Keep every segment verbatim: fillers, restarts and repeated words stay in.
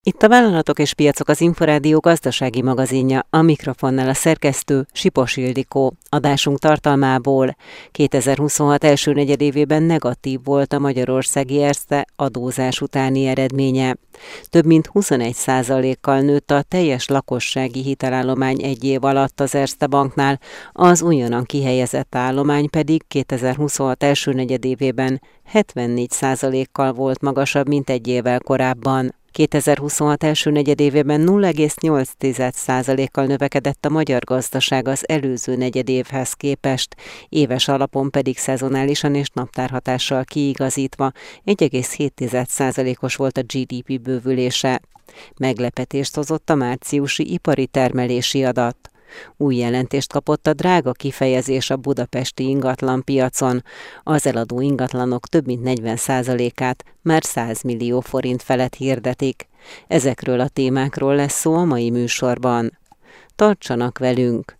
Itt a Vállalatok és Piacok, az Inforádió gazdasági magazinja, a mikrofonnál a szerkesztő Sipos Ildikó. Adásunk tartalmából: kétezer-huszonhat első negyedévében negatív volt a magyarországi Erste adózás utáni eredménye. Több mint huszonegy százalékkal nőtt a teljes lakossági hitelállomány egy év alatt az Erste Banknál, az újonnan kihelyezett állomány pedig kétezer-huszonhat első negyedévében hetvennégy százalékkal volt magasabb, mint egy évvel korábban. kétezer-huszonhat első negyedévében nulla egész nyolc százalékkal növekedett a magyar gazdaság az előző negyedévhez képest, éves alapon pedig szezonálisan és naptárhatással kiigazítva egy egész hét százalékos volt a gé dé pé bővülése. Meglepetést hozott a márciusi ipari termelési adat. Új jelentést kapott a drága kifejezés a budapesti ingatlanpiacon. Az eladó ingatlanok több mint negyven százalékát már száz millió forint felett hirdetik. Ezekről a témákról lesz szó a mai műsorban. Tartsanak velünk!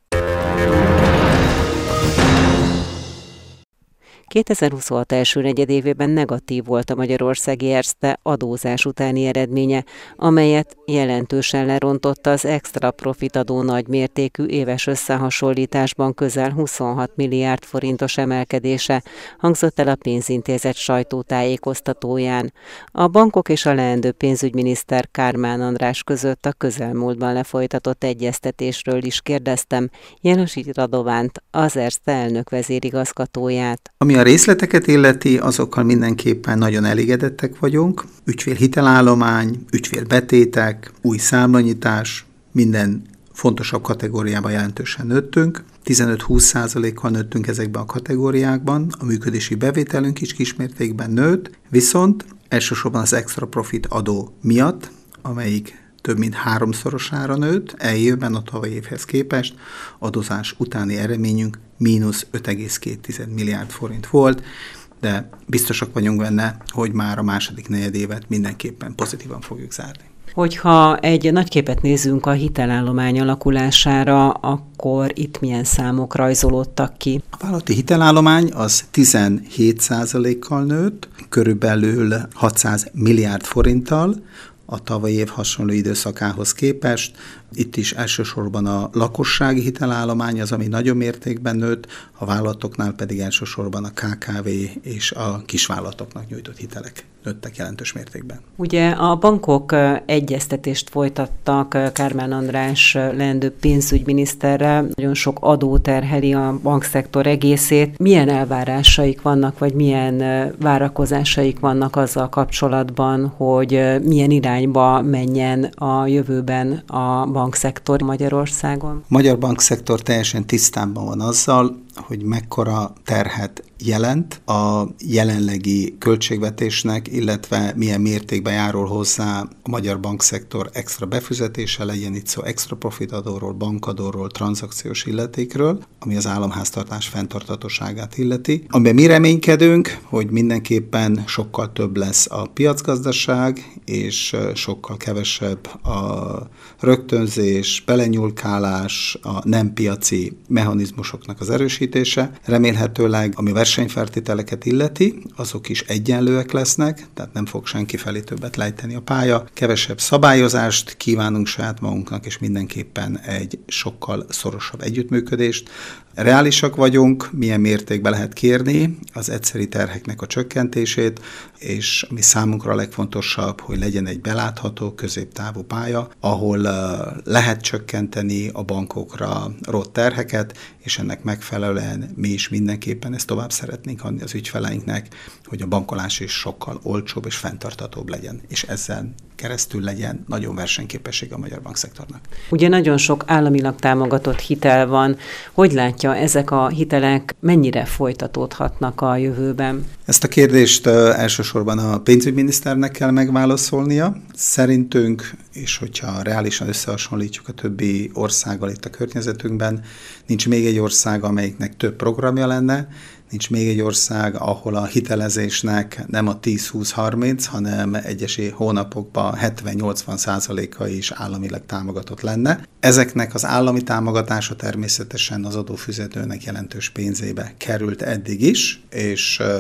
kétezer-huszonhat első negyedévében negatív volt a magyarországi Erste adózás utáni eredménye, amelyet jelentősen lerontotta az extra profit adó nagymértékű éves összehasonlításban közel huszonhat milliárd forintos emelkedése, hangzott el a pénzintézet sajtótájékoztatóján. A bankok és a leendő pénzügyminiszter Kármán András között a közelmúltban lefolytatott egyeztetésről is kérdeztem Jánosi Radovánt, az Erste elnök vezérigazgatóját. Ami a részleteket illeti, azokkal mindenképpen nagyon elégedettek vagyunk. Ügyfél-hitelállomány, ügyfélbetétek, új számlanyítás, minden fontosabb kategóriában jelentősen nőttünk. tizenöt-húsz százalékkal nőttünk ezekben a kategóriákban, a működési bevételünk is kismértékben nőtt, viszont elsősorban az extra profit adó miatt, amelyik több mint háromszorosára nőtt, e évben a tavalyi évhez képest adózás utáni eredményünk mínusz öt egész két milliárd forint volt, de biztosak vagyunk benne, hogy már a második negyedévet mindenképpen pozitívan fogjuk zárni. Hogyha egy nagy képet nézzünk a hitelállomány alakulására, akkor itt milyen számok rajzolódtak ki? A vállalati hitelállomány az tizenhét százalékkal nőtt, körülbelül hatszáz milliárd forinttal, a tavalyi év hasonló időszakához képest. Itt is elsősorban a lakossági hitelállomány az, ami nagyobb mértékben nőtt, a vállalatoknál pedig elsősorban a ká ká vé és a kisvállalatoknak nyújtott hitelek nőttek jelentős mértékben. Ugye a bankok egyeztetést folytattak Kármán András leendő pénzügyminiszterrel, nagyon sok adó terheli a bankszektor egészét. Milyen elvárásaik vannak, vagy milyen várakozásaik vannak azzal kapcsolatban, hogy milyen irányba menjen a jövőben a bankszektor Magyarországon? A magyar bankszektor teljesen tisztában van azzal, hogy mekkora terhet jelent a jelenlegi költségvetésnek, illetve milyen mértékben járul hozzá a magyar bankszektor extra befizetése, legyen itt szó extra profit adóról, bankadóról, tranzakciós illetékről, ami az államháztartás fenntarthatóságát illeti. Amiben mi reménykedünk, hogy mindenképpen sokkal több lesz a piacgazdaság, és sokkal kevesebb a rögtönzés, belenyúlkálás, a nem piaci mechanizmusoknak az erősítése. Remélhetőleg, ami versenyfeltételeket illeti, azok is egyenlőek lesznek, tehát nem fog senki felé többet lejteni a pálya. Kevesebb szabályozást kívánunk saját magunknak, és mindenképpen egy sokkal szorosabb együttműködést. Reálisak vagyunk, milyen mértékben lehet kérni az egyszeri terheknek a csökkentését, és ami számunkra a legfontosabb, hogy legyen egy belátható, középtávú pálya, ahol uh, lehet csökkenteni a bankokra rótt terheket, és ennek megfelelően mi is mindenképpen ezt tovább szeretnénk adni az ügyfeleinknek, hogy a bankolás is sokkal olcsóbb és fenntarthatóbb legyen, és ezzel keresztül legyen nagyon versenyképesség a magyar bankszektornak. Ugye nagyon sok államilag támogatott hitel van. Hogy látja, ezek a hitelek mennyire folytatódhatnak a jövőben? Ezt a kérdést uh, elsősorban a pénzügyminiszternek kell megválaszolnia. Szerintünk, és hogyha reálisan összehasonlítjuk a többi országgal itt a környezetünkben, nincs még egy ország, amelyiknek több programja lenne, nincs még egy ország, ahol a hitelezésnek nem a tíz-húsz-harminc, hanem egyes hónapokban hetven-nyolcvan százaléka is államilag támogatott lenne. Ezeknek az állami támogatása természetesen az adófizetőnek jelentős pénzébe került eddig is, és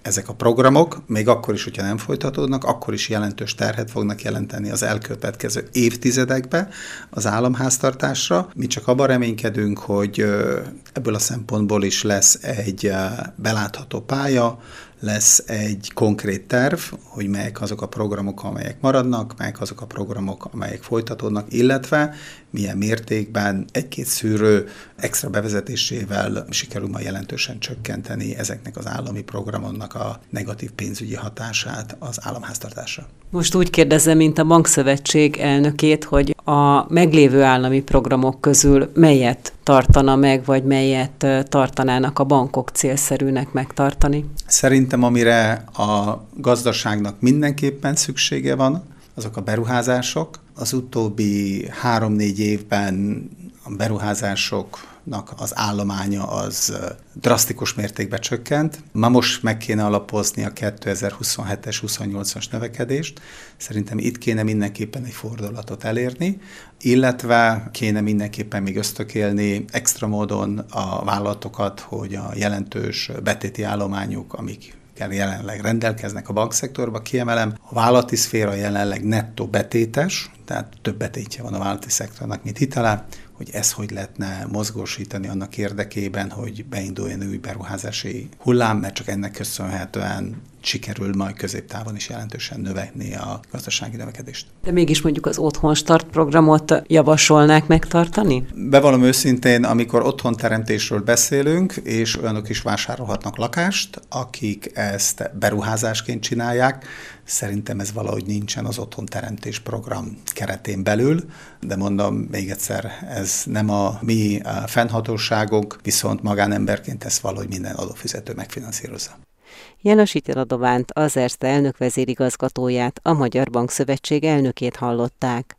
Ezek a programok, még akkor is, hogyha nem folytatódnak, akkor is jelentős terhet fognak jelenteni az elkövetkező évtizedekbe az államháztartásra. Mi csak abban reménykedünk, hogy ebből a szempontból is lesz egy belátható pálya, lesz egy konkrét terv, hogy melyek azok a programok, amelyek maradnak, melyek azok a programok, amelyek folytatódnak, illetve milyen mértékben egy-két szűrő extra bevezetésével sikerül majd jelentősen csökkenteni ezeknek az állami programoknak a negatív pénzügyi hatását az államháztartásra. Most úgy kérdezem, mint a Bankszövetség elnökét, hogy a meglévő állami programok közül melyet tartana meg, vagy melyet tartanának a bankok célszerűnek megtartani? Szerintem, amire a gazdaságnak mindenképpen szüksége van, azok a beruházások. Az utóbbi három-négy évben a beruházásoknak az állománya az drasztikus mértékben csökkent. Ma most meg kéne alapozni a kétezer-huszonhetes huszonnyolcas növekedést. Szerintem itt kéne mindenképpen egy fordulatot elérni, illetve kéne mindenképpen még ösztökélni extra módon a vállalatokat, hogy a jelentős betéti állományuk, amik jelenleg rendelkeznek a bankszektorban, kiemelem, a vállalati szféra jelenleg nettó betétes, tehát több betétje van a vállalati szektornak, mint hitele, hogy ez hogy lehetne mozgósítani annak érdekében, hogy beinduljon új beruházási hullám, mert csak ennek köszönhetően sikerül majd középtávon is jelentősen növelni a gazdasági növekedést. De mégis mondjuk az Otthon Start programot javasolnák megtartani? Bevallom őszintén, amikor otthonteremtésről beszélünk, és olyanok is vásárolhatnak lakást, akik ezt beruházásként csinálják, szerintem ez valahogy nincsen az otthonteremtés program keretén belül, de mondom még egyszer, ez nem a mi fennhatóságunk, viszont magánemberként ezt valahogy minden adófizető megfinanszírozza. János Ítélradóvánt, az Erste elnök vezérigazgatóját, a Magyar Bankszövetség elnökét hallották.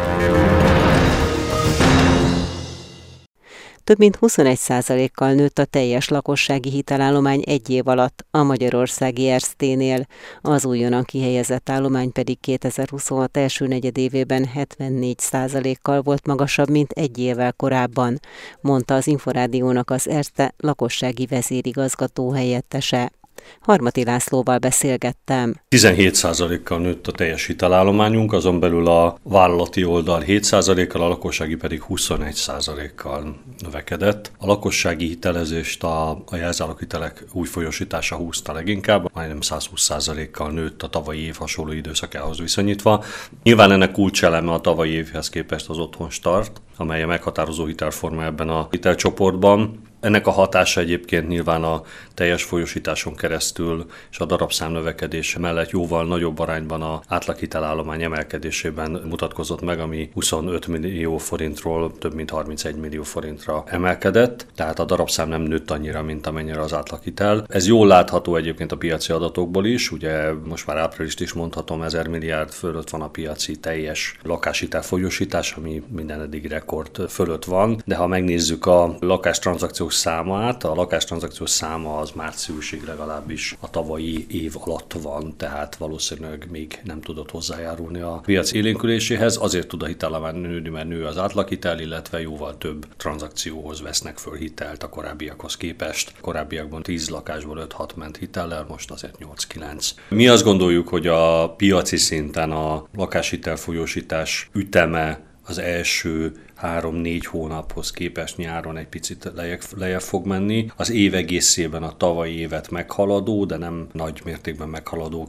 Több mint huszonegy százalékkal nőtt a teljes lakossági hitelállomány egy év alatt a magyarországi Erste-nél, az újonnan kihelyezett állomány pedig kétezer-huszonhat első negyedévében hetvennégy százalékkal volt magasabb, mint egy évvel korábban, mondta az Inforádiónak az Erste lakossági vezérigazgató helyettese. Harmati Lászlóval beszélgettem. tizenhét százalékkal nőtt a teljes hitelállományunk, azon belül a vállalati oldal hét százalékkal, a lakossági pedig huszonegy százalékkal növekedett. A lakossági hitelezést a, a jelzáloghitelek új folyósítása húzta leginkább, majdnem száz húsz százalékkal nőtt a tavalyi év hasonló időszakához viszonyítva. Nyilván ennek kulcseleme a tavalyi évhez képest az Otthon Start, amely a meghatározó hitelforma ebben a hitelcsoportban. Ennek a hatása egyébként nyilván a teljes folyósításon keresztül és a darabszám növekedése mellett jóval nagyobb arányban az átlaghitelállomány emelkedésében mutatkozott meg, ami huszonöt millió forintról több mint harmincegy millió forintra emelkedett, tehát a darabszám nem nőtt annyira, mint amennyire az átlaghitel. Ez jól látható egyébként a piaci adatokból is, ugye most már áprilist is mondhatom, ezer milliárd fölött van a piaci teljes lakáshitel folyósítás, ami minden eddig rekord fölött van, de ha megnézzük a lakástranzakciók számát, a lakástranzakciós száma az márciusig legalábbis a tavalyi év alatt van, tehát valószínűleg még nem tudott hozzájárulni a piac élénküléséhez. Azért tud a hitelállomány nőni, mert nő az átlaghitel, illetve jóval több tranzakcióhoz vesznek föl hitelt a korábbiakhoz képest. Korábbiakban tíz lakásból öt-hat ment hitellel, most azért nyolc-kilenc. Mi azt gondoljuk, hogy a piaci szinten a lakáshitel folyósítás üteme az első három-négy hónaphoz képest nyáron egy picit lejjebb, lejjebb fog menni. Az év egészében a tavalyi évet meghaladó, de nem nagy mértékben meghaladó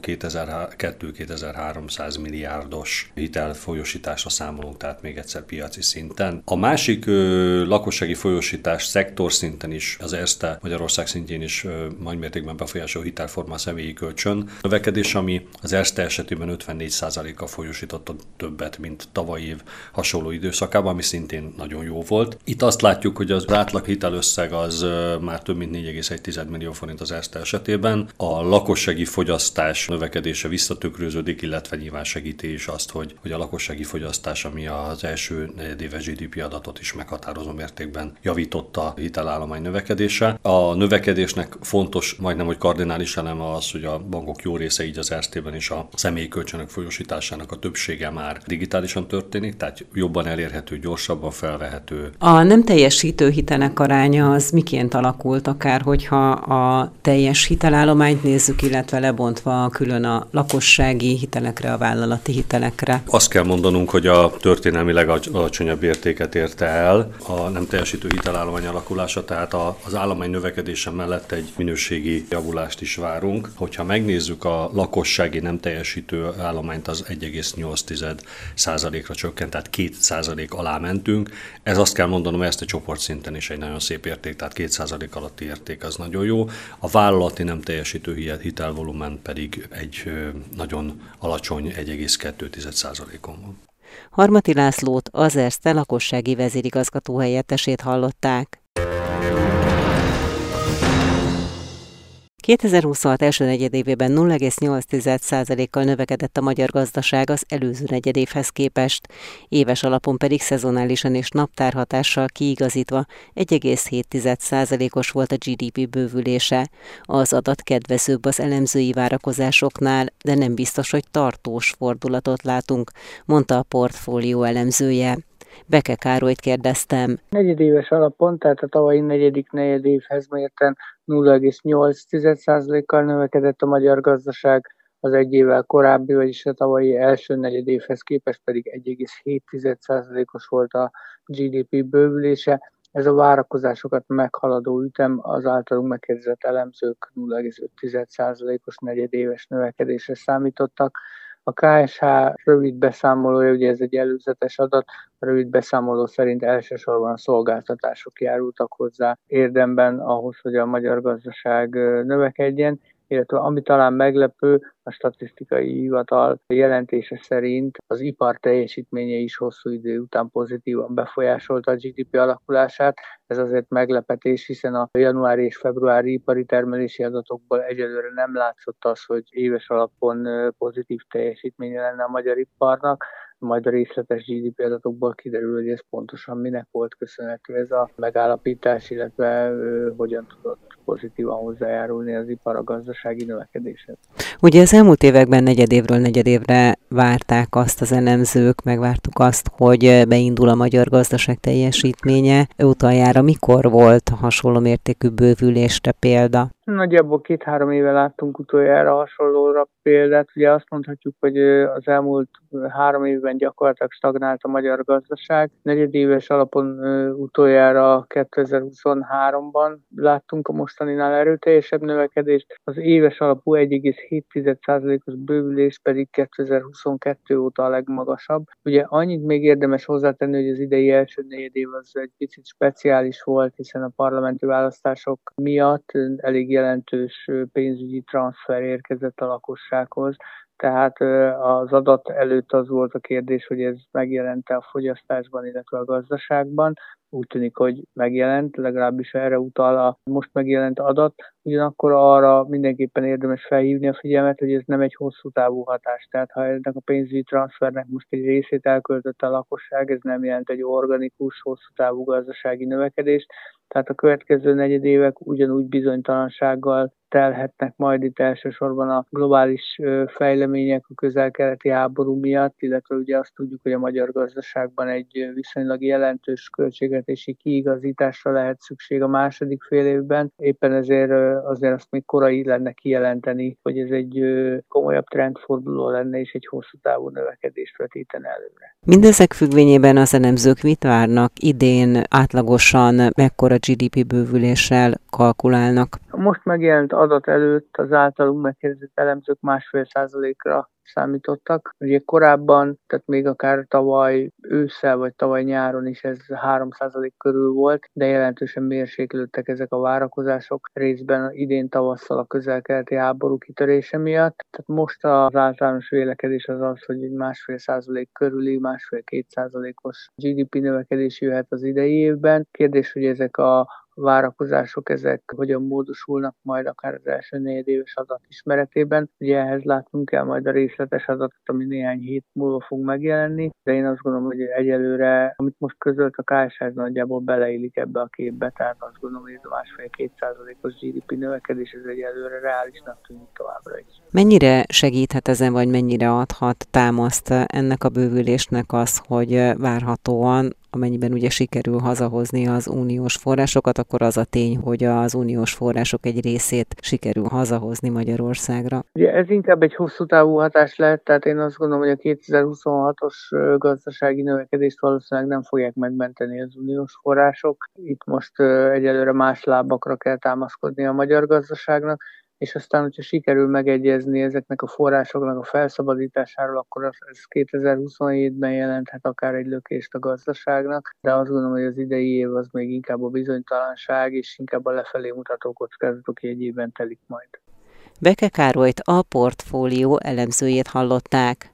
kétezer-kétezer-háromszáz milliárdos hitelfolyósításra számolunk, tehát még egyszer piaci szinten. A másik ö, lakossági folyósítás szektor szinten is, az Erste Magyarország szintjén is ö, nagy mértékben befolyásoló hitelforma a személyi kölcsön növekedés, ami az Erste esetében ötvennégy százalékkal folyósította többet, mint tavalyi év hasonló időszakában, ami szintén nagyon jó volt. Itt azt látjuk, hogy az átlag hitelösszeg az már több mint négy egész egy millió forint az Erste esetében. A lakossági fogyasztás növekedése visszatükröződik, illetve nyilván segíti is azt, hogy, hogy a lakossági fogyasztás, ami az első negyedéves gé dé pé adatot is meghatározó mértékben javította a hitelállomány növekedése. A növekedésnek fontos, majdnem hogy kardinális eleme az, hogy a bankok jó része, így az Erstében is a személyi kölcsönök folyósításának a többsége már digitálisan történik, tehát jobban elérhető, gyorsabb gyorsabban felvehető. A nem teljesítő hitelek aránya az miként alakult, akár hogyha a teljes hitelállományt nézzük, illetve lebontva külön a lakossági hitelekre, a vállalati hitelekre? Azt kell mondanunk, hogy a történelmileg alacsonyabb értéket érte el a nem teljesítő hitelállomány alakulása, tehát az állomány növekedése mellett egy minőségi javulást is várunk. Hogyha megnézzük a lakossági nem teljesítő állományt, az egy egész nyolc százalékra csökkent, tehát két százalék alá mentünk. Ez azt kell mondanom, hogy ezt a csoportszinten is egy nagyon szép érték, tehát két százalék alatti érték az nagyon jó. A vállalati nem teljesítő hitelvolumen pedig egy nagyon alacsony egy egész kettő százalékon van. Harmati Lászlót, az Erste lakossági vezérigazgató helyettesét hallották. kétezer-huszonhat első negyedévében nulla egész nyolc százalékkal növekedett a magyar gazdaság az előző negyedévhez képest, éves alapon pedig szezonálisan és naptárhatással kiigazítva egy egész hét százalékos volt a gé dé pé bővülése. Az adat kedvezőbb az elemzői várakozásoknál, de nem biztos, hogy tartós fordulatot látunk, mondta a portfólió elemzője. Beke Károlyt kérdeztem. Negyedéves alapon, tehát a tavalyi negyedik negyedévhez mérten nulla egész nyolc százalékkal növekedett a magyar gazdaság, az egy évvel korábbi, vagyis a tavalyi első negyedévhez képest pedig egy egész hét százalékos volt a gé dé pé bővülése. Ez a várakozásokat meghaladó ütem, az általunk megkérdezett elemzők nulla egész öt százalékos negyedéves növekedésre számítottak. A ká es há rövid beszámolója, ugye ez egy előzetes adat, a rövid beszámoló szerint elsősorban a szolgáltatások járultak hozzá érdemben ahhoz, hogy a magyar gazdaság növekedjen, illetve ami talán meglepő, a statisztikai hivatal jelentése szerint az ipar teljesítménye is hosszú idő után pozitívan befolyásolta a gé dé pé alakulását. Ez azért meglepetés, hiszen a januári és februári ipari termelési adatokból egyelőre nem látszott az, hogy éves alapon pozitív teljesítménye lenne a magyar iparnak. Majd a részletes gé dé pé adatokból kiderül, hogy ez pontosan minek volt köszönhető ez a megállapítás, illetve ö, hogyan tudott pozitívan hozzájárulni az ipar a gazdasági növekedéshez. Ugye az elmúlt években negyedévről negyedévre várták azt az elemzők, megvártuk azt, hogy beindul a magyar gazdaság teljesítménye. Utoljára mikor volt hasonló mértékű bővülésre példa? Nagyjából két-három éve láttunk utoljára hasonlóra példát. Ugye azt mondhatjuk, hogy az elmúlt három évben gyakorlatilag stagnált a magyar gazdaság. Negyedéves alapon utoljára kétezer-huszonháromban láttunk a mostaninál erőteljesebb növekedést. Az éves alapú egy egész hét százalékos bővülés pedig kétezer-huszonkettő óta a legmagasabb. Ugye annyit még érdemes hozzátenni, hogy az idei első negyedév az egy picit speciális volt, hiszen a parlamenti választások miatt elég jelentős pénzügyi transfer érkezett a lakossághoz. Tehát az adat előtt az volt a kérdés, hogy ez megjelent-e a fogyasztásban, illetve a gazdaságban. Úgy tűnik, hogy megjelent, legalábbis erre utal a most megjelent adat. Ugyanakkor arra mindenképpen érdemes felhívni a figyelmet, hogy ez nem egy hosszú távú hatás. Tehát ha ennek a pénzügyi transfernek most egy részét elköltötte a lakosság, ez nem jelent egy organikus, hosszú távú gazdasági növekedést. Tehát a következő negyedévek ugyanúgy bizonytalansággal telhetnek majd itt elsősorban a globális fejlemények, a közel-keleti háború miatt, illetve ugye azt tudjuk, hogy a magyar gazdaságban egy viszonylag jelentős költségvetési kiigazításra lehet szükség a második fél évben. Éppen ezért azért azt még korai lenne kijelenteni, hogy ez egy komolyabb trendforduló lenne, és egy hosszú távú növekedést vetítene előre. Mindezek függvényében az elemzők mit várnak idén, átlagosan mekkora gé dé pé bővüléssel kalkulálnak? Most megjelent adat előtt az általunk megkérdezett elemzők másfél százalékra számítottak. Ugye korábban, tehát még akár tavaly ősszel vagy tavaly nyáron is ez három százalék körül volt, de jelentősen mérséklődtek ezek a várakozások, részben idén tavasszal a közel-keleti háború kitörése miatt. Tehát most az általános vélekedés az az, hogy egy másfél százalék körüli, másfél-két százalékos gé dé pé növekedés jöhet az idei évben. Kérdés, hogy ezek a várakozások, ezek hogyan módosulnak majd akár az első negyedéves adat ismeretében. Ugye ehhez látnunk kell majd a részletes adatot, ami néhány hét múlva fog megjelenni, de én azt gondolom, hogy egyelőre, amit most közölt a ká es há, nagyjából beleillik ebbe a képbe, tehát azt gondolom, hogy ez a másfél-két százalékos gé dé pé növekedés, ez egyelőre reálisnak tűnik továbbra is. Mennyire segíthet ezen, vagy mennyire adhat támaszt ennek a bővülésnek az, hogy várhatóan amennyiben ugye sikerül hazahozni az uniós forrásokat, akkor az a tény, hogy az uniós források egy részét sikerül hazahozni Magyarországra. Ugye ez inkább egy hosszú távú hatás lehet, tehát én azt gondolom, hogy a kétezer-huszonhatos gazdasági növekedést valószínűleg nem fogják megmenteni az uniós források. Itt most egyelőre más lábakra kell támaszkodni a magyar gazdaságnak, és aztán, hogyha sikerül megegyezni ezeknek a forrásoknak a felszabadításáról, akkor az, ez kétezer-huszonhétben jelenthet akár egy lökést a gazdaságnak, de azt gondolom, hogy az idei év az még inkább a bizonytalanság, és inkább a lefelé mutató kockázatok jegyében telik majd. Beke Károlyt, a Portfólió elemzőjét hallották.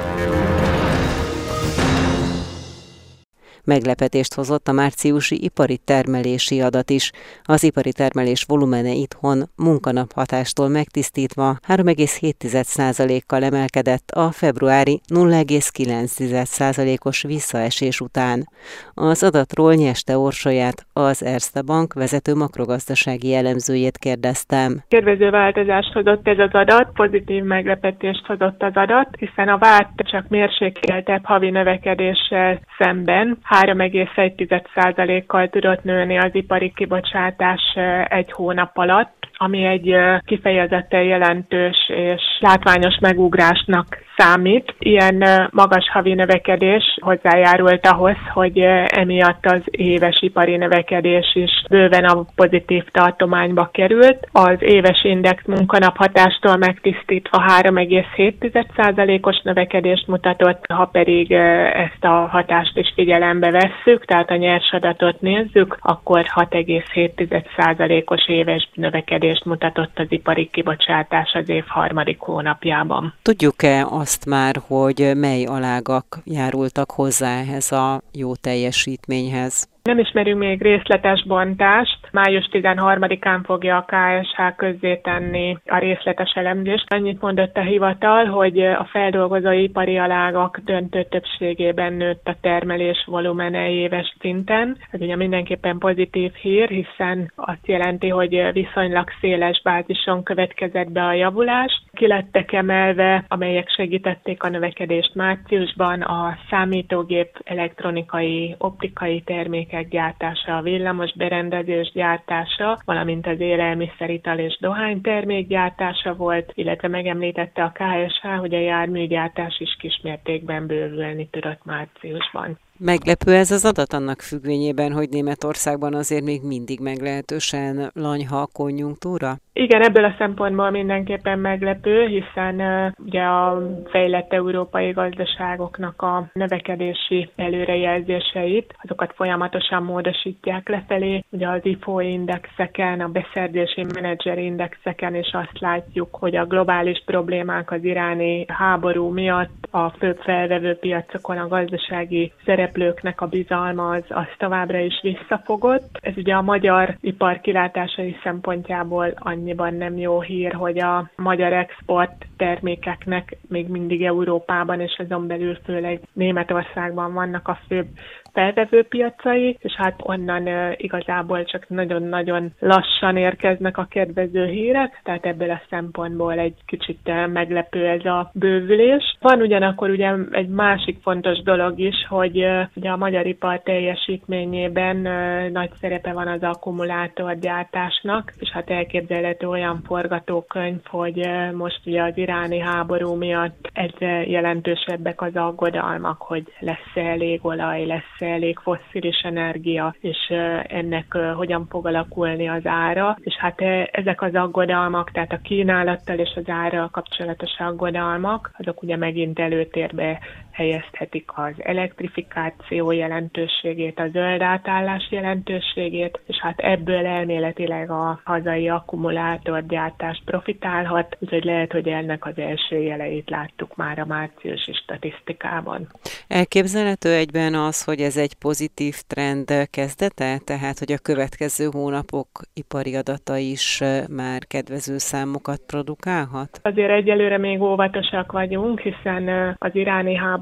Meglepetést hozott a márciusi ipari termelési adat is. Az ipari termelés volumene itthon munkanaphatástól megtisztítva három egész hét százalékkal emelkedett a februári nulla egész kilenc százalékos visszaesés után. Az adatról Nyeste Orsolyát, az Erste Bank vezető makrogazdasági elemzőjét kérdeztem. Kedvező változást hozott ez az adat, pozitív meglepetést hozott az adat, hiszen a várt csak mérsékeltebb havi növekedéssel szemben három egész egy százalékkal tudott nőni az ipari kibocsátás egy hónap alatt, ami egy kifejezetten jelentős és látványos megugrásnak számít. Ilyen magas havi növekedés hozzájárult ahhoz, hogy emiatt az éves ipari növekedés is bőven a pozitív tartományba került. Az éves index munkanaphatástól megtisztítva három egész hét százalékos növekedést mutatott, ha pedig ezt a hatást is figyelembe vesszük, tehát a nyers adatot nézzük, akkor hat egész hét százalékos éves növekedést mutatott az ipari kibocsátás az év harmadik hónapjában. Tudjuk-e azt már, hogy mely alágak járultak hozzá ehhez a jó teljesítményhez? Nem ismerünk még részletes bontást. május tizenharmadikán fogja a ká es há közzétenni a részletes elemzést. Annyit mondott a hivatal, hogy a feldolgozó ipari alágak döntő többségében nőtt a termelés volumene éves szinten. Ez ugye mindenképpen pozitív hír, hiszen azt jelenti, hogy viszonylag széles bázison következett be a javulás. Ki lettek emelve, amelyek segítették a növekedést márciusban, a számítógép, elektronikai, optikai termékek gyártása, a villamos berendezés gyártása, valamint az élelmiszer, ital és dohánytermék gyártása volt, illetve megemlítette a ká es há, hogy a járműgyártás is kismértékben bővülni tudott márciusban. Meglepő ez az adat annak függvényében, hogy Németországban azért még mindig meglehetősen lanyha a konjunktúra? Igen, ebből a szempontból mindenképpen meglepő, hiszen uh, ugye a fejlett európai gazdaságoknak a növekedési előrejelzéseit, azokat folyamatosan módosítják lefelé. Ugye az i ef o indexeken, a beszerzési menedzser indexeken is azt látjuk, hogy a globális problémák az iráni háború miatt a főbb felvevő piacokon a gazdasági szereplőknek a bizalma az, az továbbra is visszafogott. Ez ugye a magyar ipar kilátásai szempontjából annyiban nem jó hír, hogy a magyar export termékeknek még mindig Európában és azon belül főleg Németországban vannak a főbb felvevő piacai, és hát onnan uh, igazából csak nagyon-nagyon lassan érkeznek a kedvező hírek, tehát ebből a szempontból egy kicsit uh, meglepő ez a bővülés. Van ugyanakkor ugye egy másik fontos dolog is, hogy uh, ugye a magyar ipar teljesítményében uh, nagy szerepe van az akkumulátorgyártásnak, és hát elképzelhető olyan forgatókönyv, hogy uh, most ugye az iráni háború miatt egyre jelentősebbek az aggodalmak, hogy lesz-e elég olaj, lesz elég fosszilis energia, és ennek hogyan fog alakulni az ára. És hát ezek az aggodalmak, tehát a kínálattal és az árral kapcsolatos aggodalmak, azok ugye megint előtérbe helyezhetik az elektrifikáció jelentőségét, a zöld átállás jelentőségét, és hát ebből elméletileg a hazai akkumulátorgyártás profitálhat, úgyhogy lehet, hogy ennek az első jeleit láttuk már a márciusi statisztikában. Elképzelhető egyben az, hogy ez egy pozitív trend kezdete, tehát hogy a következő hónapok ipari adata is már kedvező számokat produkálhat? Azért egyelőre még óvatosak vagyunk, hiszen az iráni háború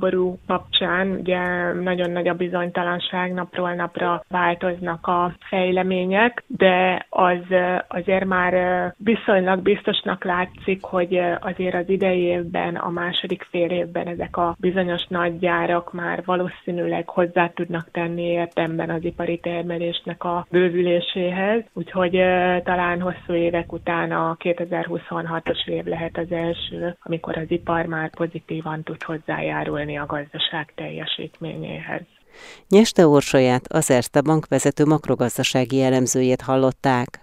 háború kapcsán ugye nagyon nagy a bizonytalanság, napról napra változnak a fejlemények, de az azért már viszonylag biztosnak látszik, hogy azért az idei évben, a második fél évben ezek a bizonyos nagy gyárak már valószínűleg hozzá tudnak tenni érdemben az ipari termelésnek a bővüléséhez, úgyhogy talán hosszú évek után a kétezer-huszonhatos év lehet az első, amikor az ipar már pozitívan tud hozzájárulni a gazdaság teljesítményéhez. Nyeste Orsolyát, az Erste Bank vezető makrogazdasági elemzőjét hallották.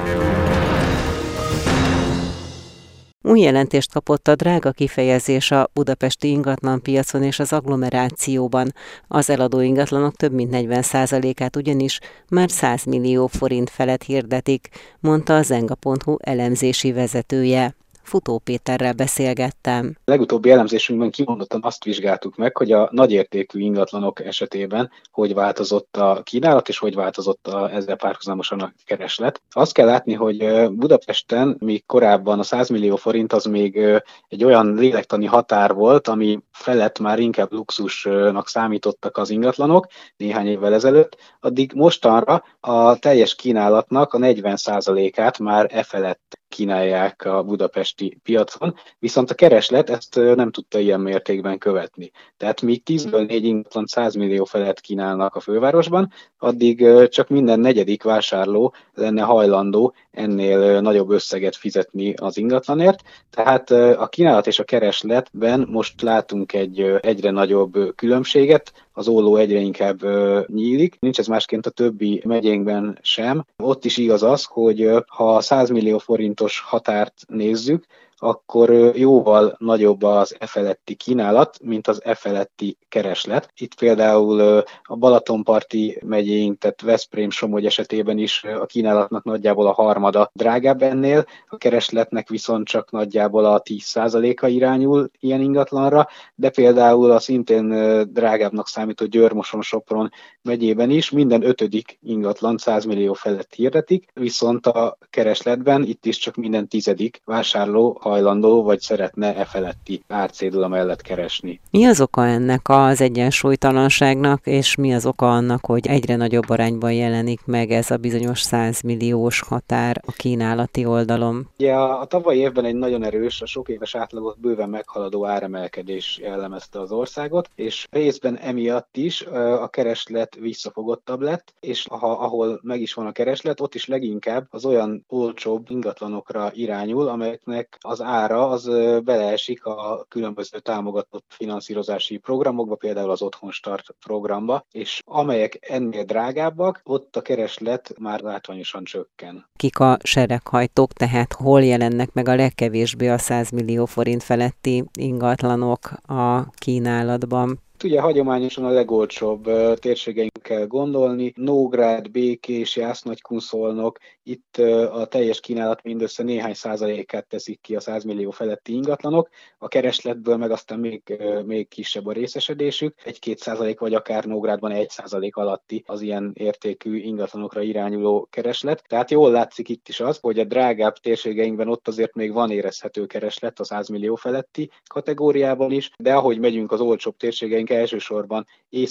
Új jelentést kapott a drága kifejezés a budapesti ingatlanpiacon és az agglomerációban. Az eladó ingatlanok több mint negyven százalékát ugyanis már száz millió forint felett hirdetik, mondta a zenga pont hu elemzési vezetője. Futó Péterrel beszélgettem. A legutóbbi elemzésünkben kimondottan azt vizsgáltuk meg, hogy a nagyértékű ingatlanok esetében hogy változott a kínálat, és hogy változott a, ezzel párhuzamosan a kereslet. Azt kell látni, hogy Budapesten, míg korábban a száz millió forint az még egy olyan lélektani határ volt, ami felett már inkább luxusnak számítottak az ingatlanok néhány évvel ezelőtt, addig mostanra a teljes kínálatnak a negyven százalékát már e felett kínálják a budapesti piacon, viszont a kereslet ezt nem tudta ilyen mértékben követni. Tehát míg tízből négy ingatlan száz millió felett kínálnak a fővárosban, addig csak minden negyedik vásárló lenne hajlandó ennél nagyobb összeget fizetni az ingatlanért. Tehát a kínálat és a keresletben most látunk egy egyre nagyobb különbséget, az olló egyre inkább nyílik. Nincs ez másként a többi megyénkben sem. Ott is igaz az, hogy ha a száz millió forintos határt nézzük, akkor jóval nagyobb az e feletti kínálat, mint az e feletti kereslet. Itt például a Balatonparti megyénk, tehát Veszprém-Somogy esetében is a kínálatnak nagyjából a harmada drágább ennél, a keresletnek viszont csak nagyjából a tíz százaléka irányul ilyen ingatlanra, de például a szintén drágábbnak számító Győr-Moson-Sopron megyében is minden ötödik ingatlan száz millió felett hirdetik, viszont a keresletben itt is csak minden tizedik vásárló hajlandó, vagy szeretne e feletti árcédula mellett keresni. Mi az oka ennek az egyensúlytalanságnak, és mi az oka annak, hogy egyre nagyobb arányban jelenik meg ez a bizonyos száz milliós határ a kínálati oldalon? Ugye a, a tavalyi évben egy nagyon erős, a sok éves átlagot bőven meghaladó áremelkedés jellemezte az országot, és részben emiatt is a kereslet visszafogottabb lett, és ha, ahol meg is van a kereslet, ott is leginkább az olyan olcsóbb ingatlanokra irányul, amelyeknek az ára az beleesik a különböző támogatott finanszírozási programokba, például az Otthon Start programba, és amelyek ennél drágábbak, ott a kereslet már látványosan csökken. Kik a sereghajtók, tehát hol jelennek meg a legkevésbé a száz millió forint feletti ingatlanok a kínálatban? Ugye hagyományosan a legolcsóbb uh, térségeink kell gondolni, Nógrád, Békés, Jász-Nagykunszolnok, itt uh, a teljes kínálat mindössze néhány százalékát teszik ki a száz millió feletti ingatlanok, a keresletből meg aztán még, uh, még kisebb a részesedésük, egy-két százalék vagy akár Nógrádban egy százalék alatti az ilyen értékű ingatlanokra irányuló kereslet. Tehát jól látszik itt is az, hogy a drágább térségeinkben ott azért még van érezhető kereslet a száz millió feletti kategóriában is, de ahogy megyünk az olcsóbb térségeink elsősorban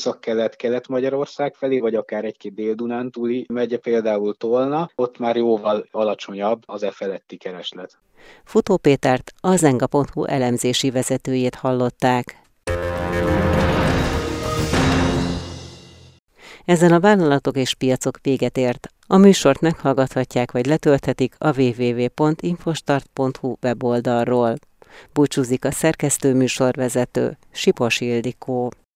Észak-Kelet-Kelet-Magyarország felé, vagy akár egy-két Dél-Dunántúli megye, például Tolna, ott már jóval alacsonyabb az e feletti kereslet. Futó Pétert, a zenga pont hu elemzési vezetőjét hallották. Ezzel a vállalatok és piacok véget ért. A műsort meghallgathatják vagy letölthetik a double-u double-u double-u pont infostart pont hu weboldalról. Búcsúzik a szerkesztő műsorvezető, Sipos Ildikó.